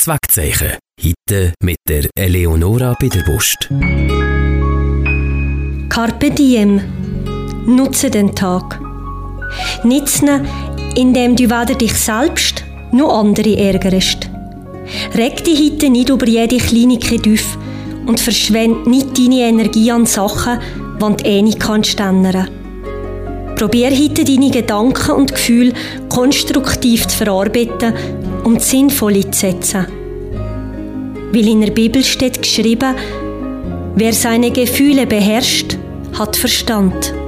Zweckzeichen. Heute mit der Eleonora Biederbust. Carpe diem. Nutze den Tag. Nütze, indem du weder dich selbst noch andere ärgerst. Reg dich heute nicht über jede Kleinigkeit auf und verschwende nicht deine Energie an Sachen, die du nicht kannst ändern. Probier heute deine Gedanken und Gefühle konstruktiv zu verarbeiten und sinnvoll einzusetzen. Weil in der Bibel steht geschrieben, wer seine Gefühle beherrscht, hat Verstand.